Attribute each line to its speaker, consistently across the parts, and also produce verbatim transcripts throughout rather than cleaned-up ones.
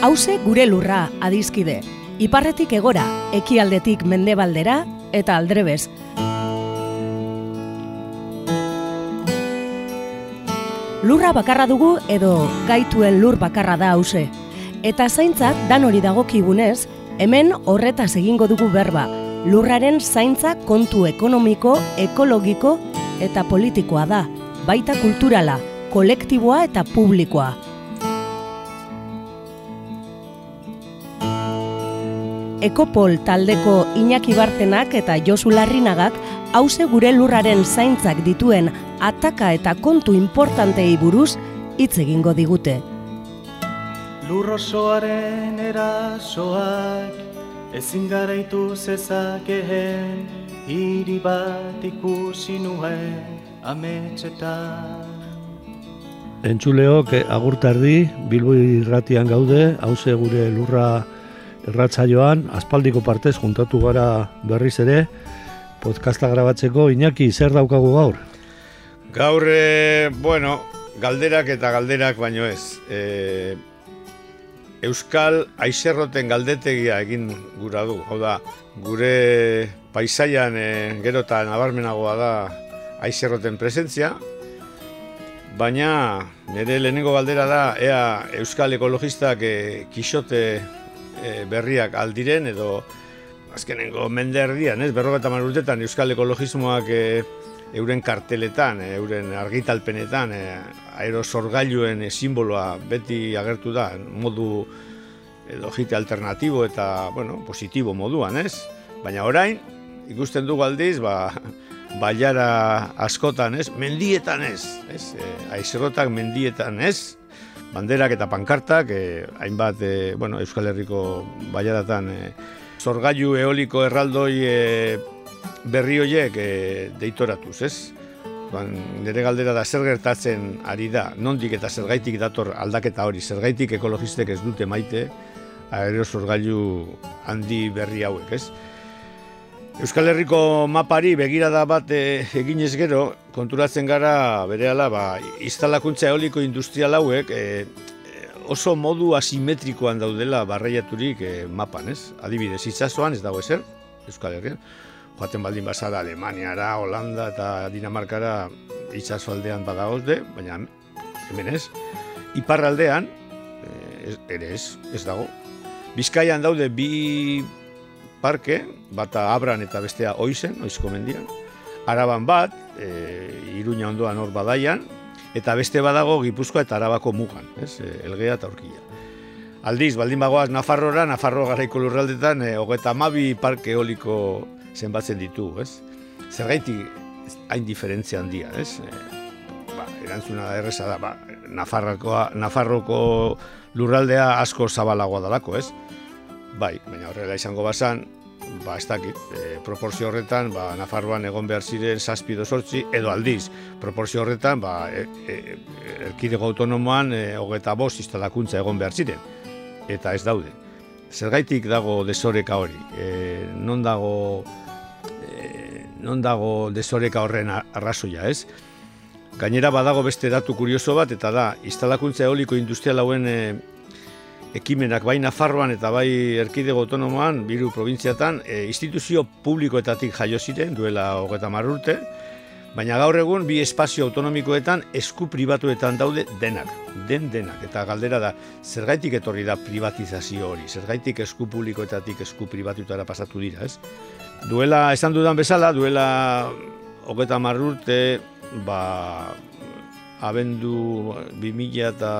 Speaker 1: Hauze gure lurra, adizkide. Iparretik egora, ekialdetik mendebaldera eta aldrebez. Lurra bakarra dugu edo gaituen lur bakarra da hauze. Eta zaintzak dan hori dagokigunez, hemen horretaz egingo dugu berba. Lurraren zaintza kontu ekonomiko, ekologiko eta politikoa da. Baita kulturala, kolektiboa eta publikoa. Ekopol taldeko Iñaki Bartenak eta Josu Larrinagak hauze gure lurraren zaintzak dituen ataka eta kontu importantei buruz hitz egingo digute.
Speaker 2: Lur osoaren erasoak ezin garaitu zezakeen, hiri bat ikusi nuen ametsetan.
Speaker 3: Entzuleok agurtardi, Bilbo irratian gaude, hauze gure lurra erratsaioan, aspaldiko partez juntatu gara berriz ere, podcasta grabatzeko. Iñaki, zer daukagu gaur?
Speaker 4: Gaur, e, bueno, galderak eta galderak baino ez. E, Euskal Aizerroten galdetegia egin gura du. Hau da, gure paisaian e, gero eta nabarmenagoa da Aizerroten presentzia, baina nire lehenengo galdera da, ea Euskal ekologistak e, kixote E, berriak aldiren edo azkenengo mende erdian, ez, berrogeita hamar urtetan euskal ekologismoak e, euren karteletan, e, euren argitalpenetan, e, aerosorgailuen e, simboloa beti agertu da, modu edo jite alternatibo eta, bueno, positibo moduan, ez? Baina orain, ikusten dugu aldiz, ba, bailara askotan, ez? Mendietan ez, ez? E, Aizerrotak mendietan ez? Banderak eta pankartak, eh, hainbat eh, bueno, Euskal Herriko baiaratan eh, zorgailu eoliko erraldoi eh, berri horiek eh, deitoratuz, ez? Ban, nire galdera da zer gertatzen ari da, nondik eta zergaitik dator aldaketa hori, zergaitik ekologistek ez dute maite aerozorgailu handi berri hauek, ez? Euskal Herriko mapari begirada bat e, eginez gero, konturatzen gara berehala, ba, instalakuntza eoliko industrial hauek e, oso modu asimetrikoan daudela barreiaturik e, mapan, ez? Adibidez, itsasoan ez dago ezer, Euskal Herrian. Joaten baldin bazara Alemaniara, Holanda eta Dinamarkara itsasoaldean badagoze, baina hemen ez. Iparraldean, e, ere ez, ez dago. Bizkaian daude bi parke, bata Abran eta bestea Oizen, Oizko mendian. Araban bat, e, Iruña ondoan hor Badaian, eta beste badago Gipuzkoa eta Arabako mugan, ez? E, Elgea eta Urkilla. Aldiz, baldin bagoaz Nafarroara, Nafarro garaiko lurraldetan, e, hogeita hamabi parke eoliko zenbatzen ditu, ez? Zergaitik hain diferentzia handia, ez? E, ba, erantzuna erreza da, ba, Nafarrokoa, Nafarroko lurraldea asko zabalagoa dalako, ez? Bai, baina horrela izango bazan, ba, ez dakit, e, proporzio horretan, ba, Nafarroan egon behar ziren zazpi edo zortzi, edo aldiz, proporzio horretan, ba, e, e, erkidego autonomoan e, hogeita bost instalakuntza egon behar ziren, eta ez daude. Zergaitik dago desoreka hori, e, non dago, e, non dago desoreka horren arrazoia, ez? Gainera badago beste datu kurioso bat, eta da, instalakuntza eoliko industrial hauen e, ekimenak bai Nafarroan eta bai erkidego autonomoan, biru probintziatan, e, instituzio publikoetatik jaio ziren, duela hogeita hamar urte, baina gaur egun bi espazio autonomikoetan esku pribatuetan daude denak, den denak, eta galdera da, zergaitik etorri da privatizazio hori, zergaitik esku publikoetatik esku pribatutara pasatu dira, ez? Duela, esan dudan bezala, duela hogeita hamar urte, ba, abendu bi mila eta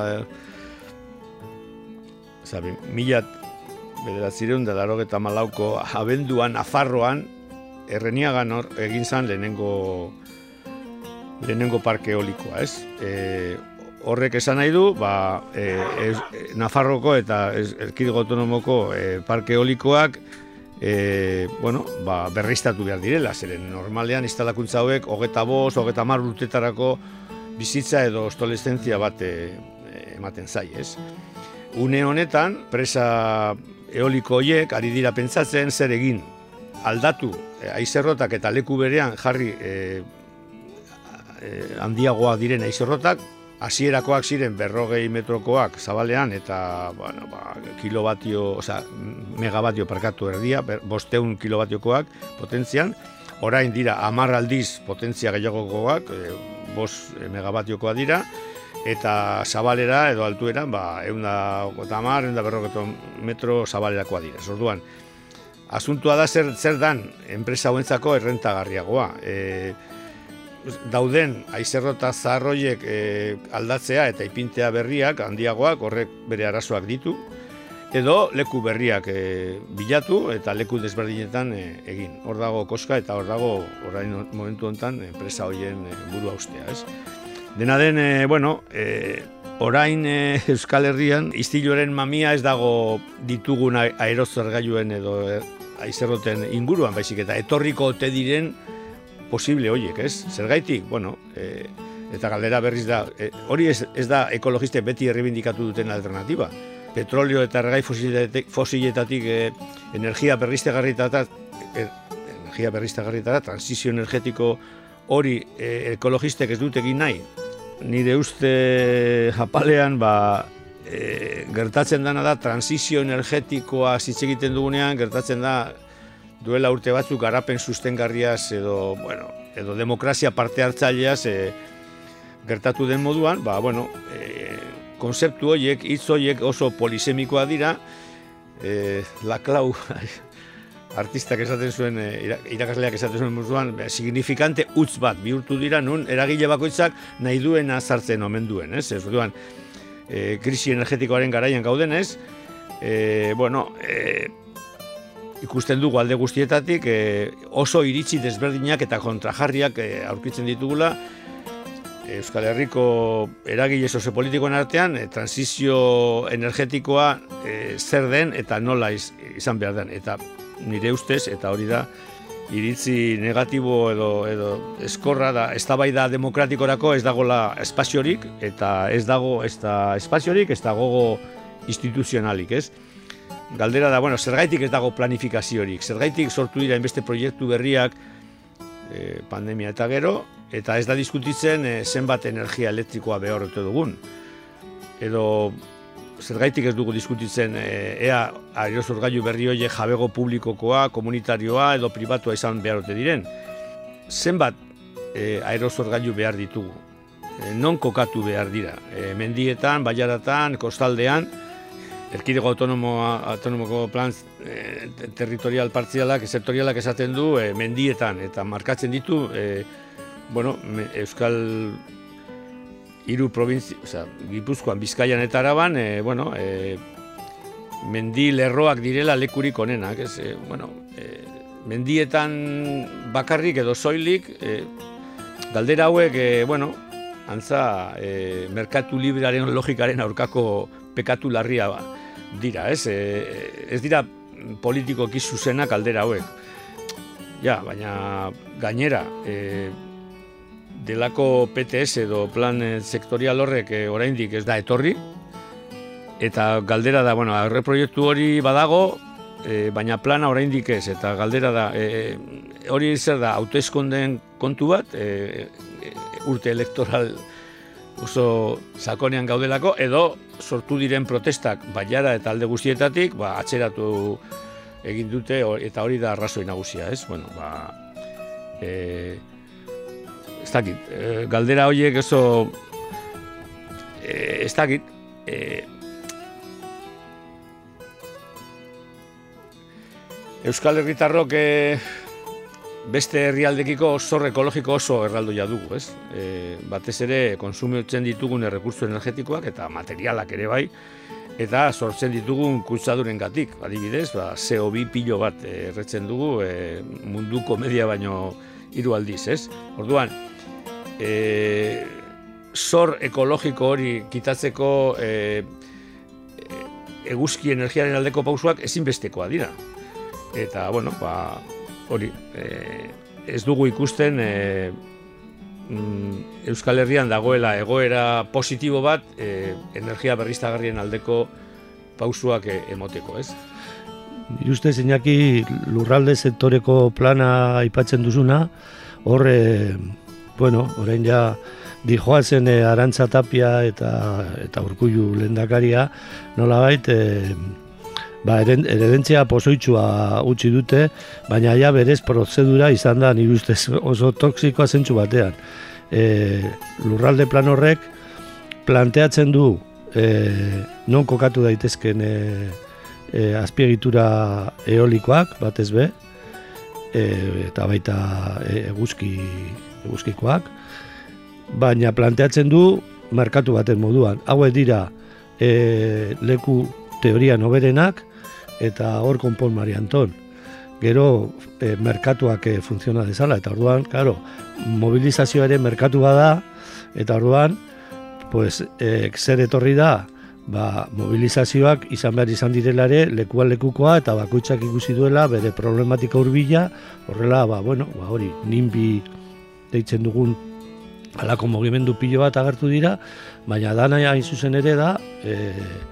Speaker 4: Zabi, mila bederatziehun eta laurogeita hamalauko abenduan Nafarroan Erreniagan hor egin zen lehenengo lehenengo parke eolikoa, ez? E, horrek esan nahi du, ba, e, e, Nafarroko eta erkidego autonomoko e, parke eolikoak e, bueno, ba, berriztatu behar direla, zeren normalean instalakuntza hauek hogeita bost, hogeita hamar urtetarako bizitza edo ostoleszentzia bat e, ematen zai, ez? Une honetan, presa eoliko horiek ari dira pentsatzen zer egin aldatu e, aizerrotak eta leku berean jarri e, e, handiagoa diren aizerrotak, Hasierakoak ziren berrogei metrokoak zabalean eta bueno, ba, kilobatio, oza, megabatio parkatu erdia, bosteun kilobatiokoak potentzian, orain dira hamar aldiz potentzia gehiagokoak, e, bost megabatiokoa dira, eta zabalera edo altueran, ba, eunda hamar, eunda berrogeto metro zabalerakoa dira. Orduan, asuntua da zer, zer dan enpresa hauentzako errentagarriagoa. E, dauden aizerro eta zaharroiek e, aldatzea eta ipintea berriak, handiagoak, horrek bere arazoak ditu, edo leku berriak e, bilatu eta leku desberdinetan e, egin. Hor dago koska eta hor dago orain momentu honetan enpresa horien e, buru haustea, ez? Dena den, e, bueno, e, orain e, Euskal Herrian istiloren mamia ez dago ditugun aerozergailuen edo aizerroten inguruan, baizik eta etorriko ote diren posible horiek, ez? Zergaitik, bueno, e, eta galdera berriz da, e, hori ez, ez da ekologiste beti errebindikatu duten alternatiba. Petrolio eta ergai fosiletatik, fosiletatik e, energia berriztagarrietara, e, energia berriztagarrietara, transizio energetiko hori e, ekologistek ez dut egin nahi. Nire uste japalean, ba, e, gertatzen dana da, transizio energetikoa hitz egiten dugunean, gertatzen da, duela urte batzuk garapen sustengarriaz edo, bueno, edo demokrazia parte hartzaileaz e, gertatu den moduan, ba, bueno, e, konzeptu horiek, hitz horiek oso polisemikoa dira, e, Laclau artistak esaten zuen, e, irakasleak esaten zuen moduan, signifikante utz bat bihurtu dira, nun eragile bakoitzak nahi duena sartzen omen duen, ez? Ez duan, e, krisi energetikoaren garaian gaudenez, e, bueno, e, ikusten dugu alde guztietatik e, oso iritzi desberdinak eta kontrajarriak e, aurkitzen ditugula Euskal Herriko eragile soziopolitikoen artean e, transizio energetikoa e, zer den eta nola iz, izan behar den. Eta nire ustez, eta hori da, iritzi negatibo edo, edo eskorra da, eztabaida demokratikorako ez dagoela espaziorik, eta ez dago ez da espaziorik, ez da gogo instituzionalik, ez? Galdera da, bueno, zergaitik ez dago planifikaziorik, zergaitik sortu dira inbeste proiektu berriak e, pandemia eta gero, eta ez da diskutitzen e, zenbat energia elektrikoa behar ote dugun. Edo zergaitik ez dugu diskutitzen e, ea aerozorgailu berri horiek jabego publikokoa, komunitarioa edo pribatua izan behar ote diren. Zenbat e, aerozorgailu behar ditugu, e, non kokatu behar dira, e, mendietan, bailaratan, kostaldean, Erkidego autonomoko plan e, territorial partzialak, sektorialak esaten du e, mendietan eta markatzen ditu e, bueno, me, Euskal hiru probintzia, osea, Gipuzkoan, Bizkaian eta Araban, e, bueno, e, mendi lerroak direla lekurik onenak, ez, e, bueno, e, mendietan bakarrik edo soilik, e, galdera hauek, e, bueno, antza, e, merkatu librearen logikaren aurkako pekatu larria ba. Dira, ez? E, ez dira politikoki zuzenak aldera hauek. Ja, baina gainera, e, delako P T S edo plan sektorial horrek e, oraindik ez da etorri, eta galdera da, bueno, aurreproiektu hori badago, e, baina plana oraindik ez, eta galdera da, e, hori zer da, hauteskundeen kontu bat, e, e, urte elektoral oso sakonean gaudelako, edo sortu diren protestak bailara eta alde guztietatik, ba, atzeratu egin dute, eta hori da arrazoi nagusia, ez? Bueno, ba, e, ez dakit, e, galdera horiek oso, e, ez dakit, e, Euskal Herritarrok e, beste herrialdekiko zor ekologiko oso erraldoia dugu, ez? E, batez ere konsumitzen ditugun errekurtso energetikoak eta materialak ere bai, eta sortzen ditugun kutsadurengatik, adibidez, ba, C O bi pilo bat erretzen dugu e, munduko media baino hiru aldiz, ez? Orduan, e, zor ekologiko hori kitatzeko e, eguzki energiaren aldeko pausuak ezinbestekoa dira. Eta, bueno, ba, hori, e, ez dugu ikusten e, mm, Euskal Herrian dagoela egoera positibo bat e, energia berriztagarrien aldeko pausuak e, emoteko, ez?
Speaker 3: Nire ustez, Iñaki, lurralde sektoreko plana aipatzen duzuna, hor, e, bueno, orain ja dijoazen e, Arantza Tapia eta eta Urkullu lehendakaria nolabait e, ba, eredentzia pozoitsua utzi dute, baina ja berez prozedura izan da nire ustez oso toksikoa zentzu batean. E, lurralde plan horrek planteatzen du e, non kokatu daitezken e, e, azpiegitura eolikoak, batez be, e, eta baita e, eguzki, eguzkikoak, baina planteatzen du merkatu baten moduan. Hauek dira e, leku teorian hoberenak, eta hor konpon Mari Anton. Gero e, merkatuak e, funtziona dezala, eta orduan, claro, mobilizazioa ere merkatu bada, eta orduan, pues, e, zer etorri da, ba, mobilizazioak izan behar izan direla ere lekuan lekukoa, eta bakoitzak ikusi duela bere problematika hurbila, horrela, ba, bueno, ba, hori, nimbi deitzen dugun halako mugimendu pilo bat agertu dira, baina dana hain zuzen ere da, e,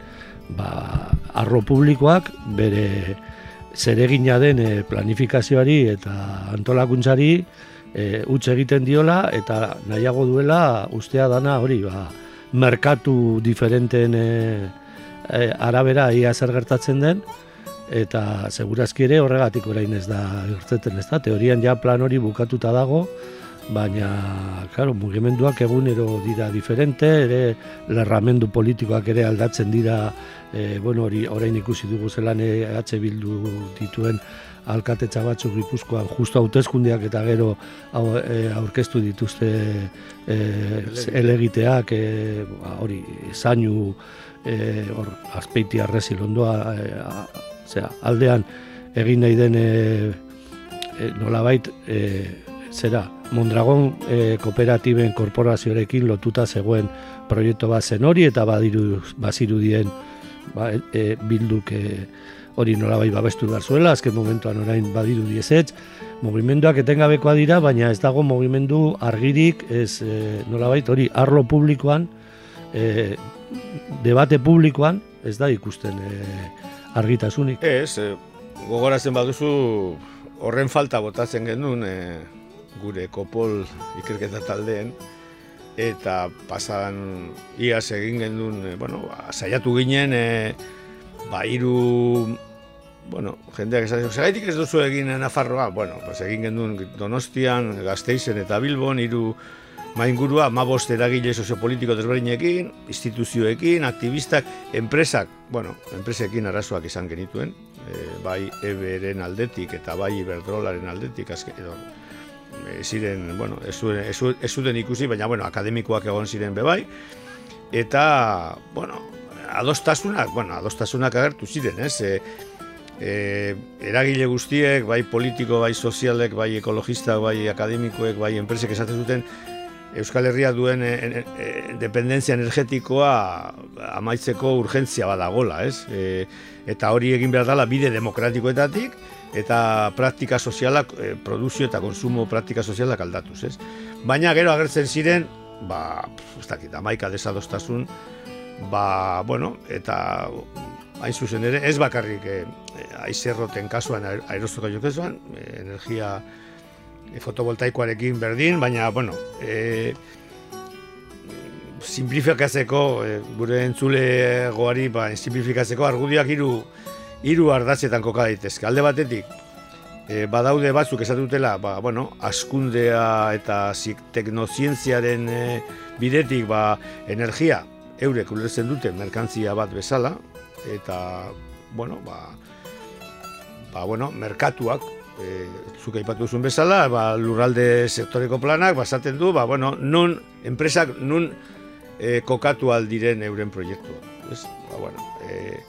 Speaker 3: ba, arlo publikoak bere zeregina den e, planifikazioari eta antolakuntzari e, utz egiten diola, eta nahiago duela ustea dana hori, ba, merkatu diferenten e, e, arabera ia zer gertatzen den, eta segurazki ere horregatik orain ez da gertatzen, ez da, teorian ja plan hori bukatuta dago, baina, claro, mugimenduak egunero dira diferente, ere lerramendu politikoak ere aldatzen dira, e, bueno, hori orain ikusi dugu zelan E H Bildu dituen alkatetza batzuk Gipuzkoan justu hauteskundeak eta gero au, e, aurkeztu dituzte e, elegiteak, e, hori, zainu, e, hor, Azpeiti Arresi Londoa, e, a, zera, aldean egin nahi den e, e, nolabait, e, zera, Mondragon e, kooperatiben korporazioarekin lotuta zegoen proiektu bat zen hori, eta badiru, bazirudien ba, e, Bilduk e, hori nolabait babestu behar zuela, azken momentuan orain badirudi ezetz. Mugimenduak etengabekoa dira, baina ez dago mugimendu argirik, ez e, nolabait hori arlo publikoan, e, debate publikoan, ez da ikusten e, argitasunik.
Speaker 4: Ez, e, gogoratzen baduzu horren falta botatzen genuen, e, gure Kopol ikerketa taldeen, eta pasan iaz egin gendun, e, bueno, ba, saiatu ginen, e, ba, hiru, bueno, jendeak esan dugu, zergaitik ez duzu egin Nafarroa? Bueno, pues egin gendun Donostian, Gasteizen eta Bilbon, hiru maingurua, hamabost eragile soziopolitiko desberdinekin, instituzioekin, aktivistak, enpresak, bueno, enpresekin arazoak izan genituen, e, bai Eberen aldetik eta bai Iberdrolaren aldetik, azke, edo, e, ziren, bueno, ez zuten, ez zuten ikusi, baina, bueno, akademikoak egon ziren bebai, eta, bueno, adostasunak, bueno, adostasunak agertu ziren, ez? E, e, eragile guztiek, bai politiko, bai sozialek, bai ekologistak, bai akademikoek, bai enpresek esaten zuten Euskal Herria duen e, e, dependentzia energetikoa amaitzeko urgentzia badagola, ez? E, eta hori egin behar dela bide demokratikoetatik, eta praktika sozialak, e, produzio eta konsumo praktika sozialak aldatuz, ez? Baina gero agertzen ziren, ba, ez dakit, hamaika desadostasun, ba, bueno, eta hain zuzen ere, ez bakarrik e, aizerroten kasuan, aerozoka jokezuan, e, energia e, fotovoltaikoarekin berdin, baina, bueno, e, simplifikatzeko, e, gure entzule goari, ba, simplifikatzeko argudiak hiru hiru ardatzetan koka daitezke. Alde batetik, e, badaude batzuk esatutela, ba, bueno, askundea eta teknozientziaren e, bidetik, ba, energia, eurek ulertzen dute merkantzia bat bezala, eta, bueno, ba, ba, bueno, merkatuak, e, zuk aipatu zuen bezala, ba, lurralde sektoreko planak, basaten du, ba, bueno, nun, enpresak nun e, kokatu aldiren euren proiektua. Ez? Ba, bueno, e,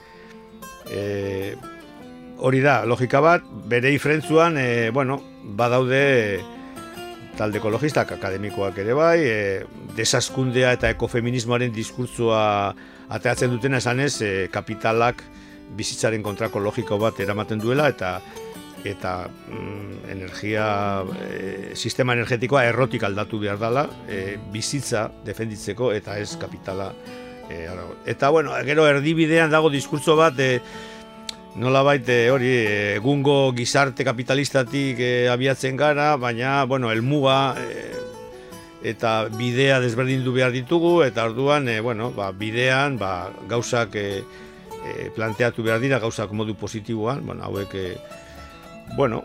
Speaker 4: e, hori da, logika bat, bere ifrentzuan, e, bueno, badaude talde ekologistak, akademikoak ere bai, e, desaskundea eta ekofeminismoaren diskurtsoa ateratzen dutena esanez, e, kapitalak bizitzaren kontrako logiko bat eramaten duela, eta eta mm, energia, e, sistema energetikoa errotik aldatu behar dela, e, bizitza defenditzeko eta ez kapitala. E, eta, bueno, gero erdibidean dago diskurtso bat, e, nolabait hori egungo gizarte kapitalistatik e, abiatzen gara, baina, bueno, helmuga e, eta bidea desberdindu behar ditugu, eta orduan, e, bueno, ba, bidean ba, gauzak e, e, planteatu behar dira, gauzak modu positiboan, bueno, hauek, e, bueno,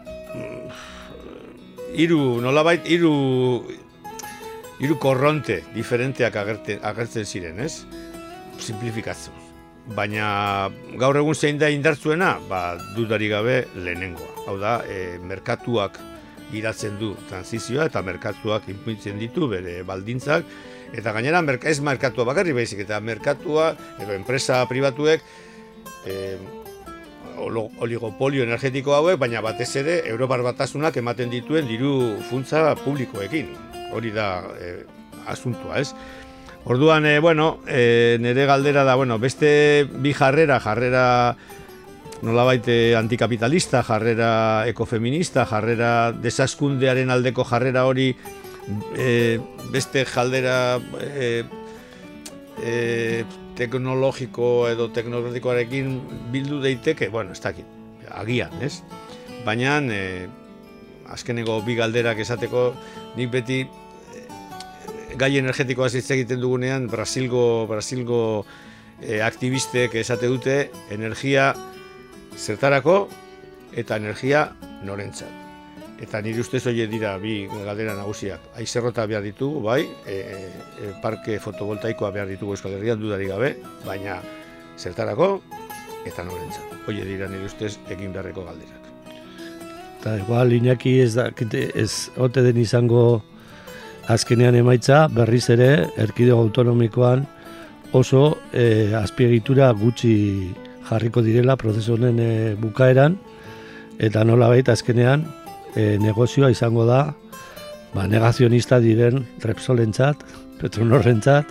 Speaker 4: hiru, nolabait, hiru hiru korronte diferenteak agerten, agertzen ziren, ez? Simplifikatzen. Baina gaur egun zein da indartzuena, ba, dudari gabe lehenengoa. Hau da, e, merkatuak giratzen du transizioa eta merkatuak inpuitzen ditu bere baldintzak, eta gainera ez merkatua bakarri baizik, eta merkatua edo enpresa pribatuek e, oligopolio energetiko hauek, baina batez ere Europar Batasunak ematen dituen diru funtsa publikoekin. Hori da e, asuntua, ez? Orduan, e, bueno, e, nire galdera da, bueno, beste bi jarrera, jarrera nolabait antikapitalista, jarrera ekofeminista, jarrera desaskundearen aldeko jarrera hori, e, beste jaldera e, e, teknologiko edo teknologikoarekin bildu daiteke, bueno, ez dakit, agian, ez? Baina, e, azkeneko bi galderak esateko, nik beti e, gai energetikoaz hitz egiten dugunean, Brasilgo, Brasilgo e, aktivistek esate dute, energia zertarako eta energia norentzat. Eta nire ustez hori dira bi galdera nagusiak. Aizerrota behar ditugu, bai, e, e, parke fotovoltaikoa behar ditugu Euskal Herrian dudarik gabe, baina zertarako eta norentzat. Hori dira nire ustez egin beharreko galderak.
Speaker 3: Eta igual, Iñaki ez da, ez ote den izango azkenean emaitza, berriz ere, erkidego autonomikoan oso e, azpiegitura gutxi jarriko direla prozesu honen e, bukaeran, eta nolabait azkenean e, negozioa izango da ba, negazionista diren Repsolentzat, Petronorrentzat,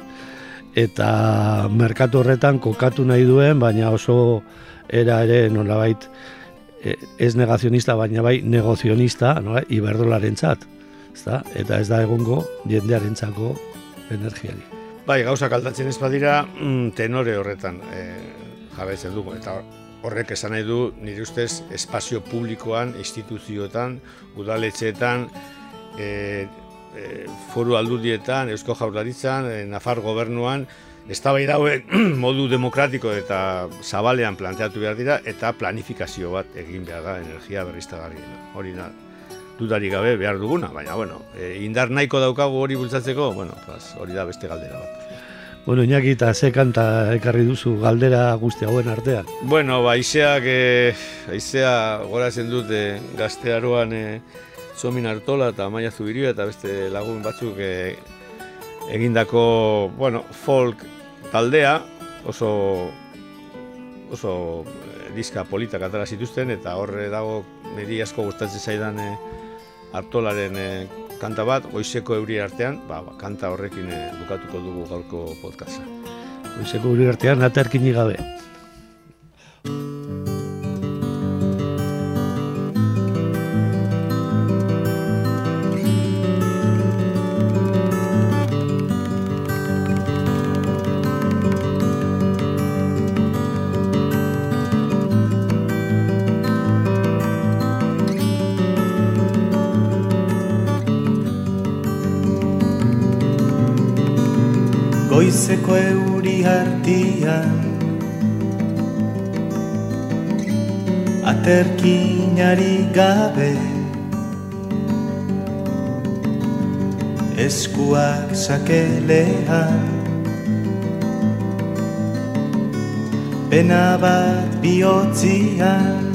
Speaker 3: eta merkatu horretan kokatu nahi duen, baina oso era ere nolabait e, ez negazionista, baina bai negozionista, no, Iberdrolarentzat, ezta? Eta ez da egongo jendearentzako energiari.
Speaker 4: Bai, gauzak aldatzen ez badira, tenore horretan e, jarraitzen dugu, eta horrek esan nahi du, nire ustez, espazio publikoan, instituzioetan, udaletxeetan, e, e, foru aldudietan, Eusko Jaurlaritzan, e, Nafar gobernuan, eztabaida hauek modu demokratiko eta zabalean planteatu behar dira, eta planifikazio bat egin behar da energia berriztagarriena. Hori da, dudari gabe behar duguna, baina, bueno, e, indar nahiko daukagu hori bultzatzeko, bueno, pues, hori da beste galdera bat.
Speaker 3: Bueno, Iñaki, eta ze kanta ekarri duzu galdera guzti hauen artean?
Speaker 4: Bueno, ba, aizeak, e, aizea goratzen dut e, gaztearoan e, Txomin Artola eta Amaia Zubiria eta beste lagun batzuk e, egindako, bueno, folk taldea, oso, oso e, diska politak atara zituzten, eta horre dago niri asko gustatzen zaidan e, Artolaren e, kanta bat, Goizeko euri artean, ba, ba, kanta horrekin e, bukatuko dugu gaurko podcasta.
Speaker 3: Goizeko euri artean aterkini gabe.
Speaker 2: Goizeko euri artian aterkinari gabe eskuak sakelean pena bat bihotzian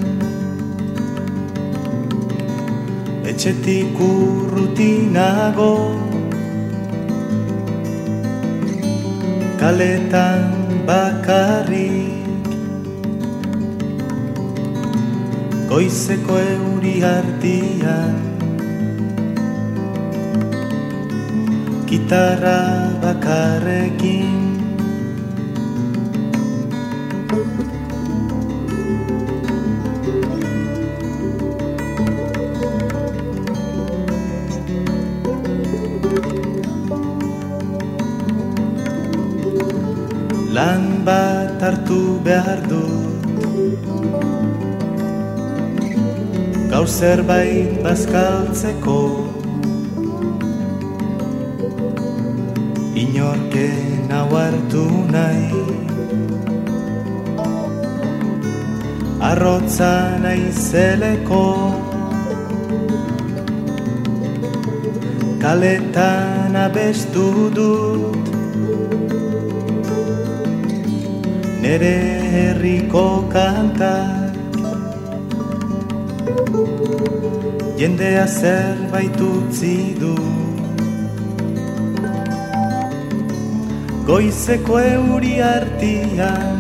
Speaker 2: etxetik urrutinago kaletan bakarrik goizeko euri artian gitarra bakarrekin lan bat hartu behar dut gaur zerbait bazkaltzeko inorken hau hartu nahi. Arrotza naizeleko, kaletan abestu dut, nere herriko kantak, jendea zerbait utzi du. Goizeko euri artian,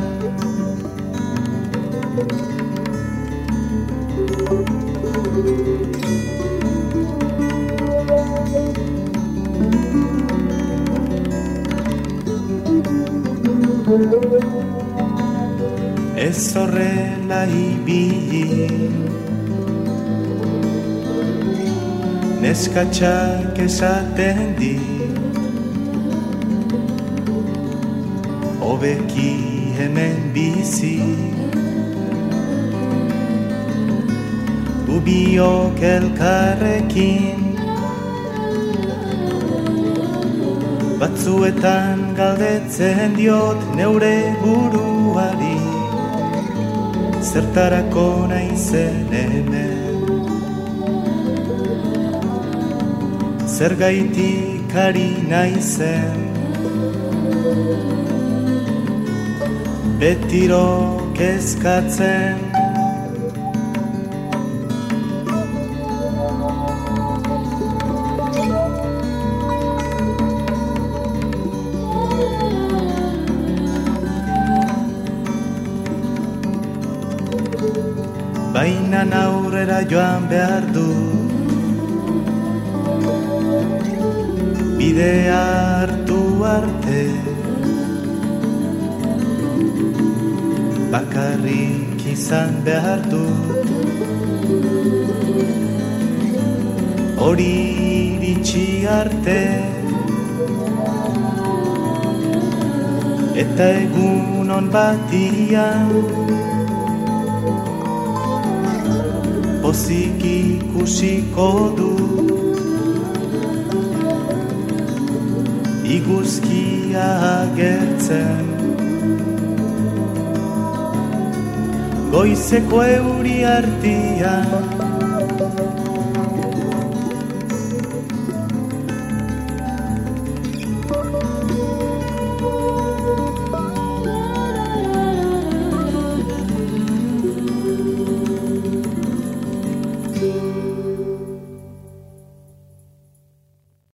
Speaker 2: ez horrela ibili, neskatxak esaten di, hobeki hemen bizi, ubiok elkarrekin, batzuetan galdetzen diot neure buruari, zertarako naizen hemen, zergaitik ari naizen, betiro kezkatzen. Baina aurrera joan behar du, bidea hartu arte, bakarrik izan behar du, hori iritsi arte, eta egun on batian, pozik ikusiko du, iguzkia agertzen, goizeko euri artian,